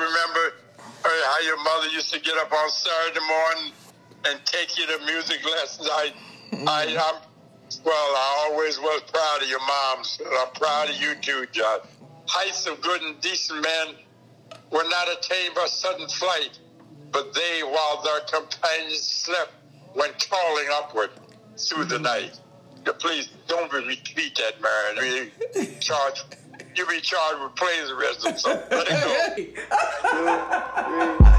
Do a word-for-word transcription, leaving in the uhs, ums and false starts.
remember uh, how your mother used to get up on Saturday morning and take you to music lessons. I, I, I'm, well, I always was proud of your moms, and I'm proud of you too, John. Heights of good and decent men were not attained by sudden flight, but they, while their companions slept, went crawling upward through the night. Please don't repeat that, man. You be charged, you be charged with plagiarism. So let it go.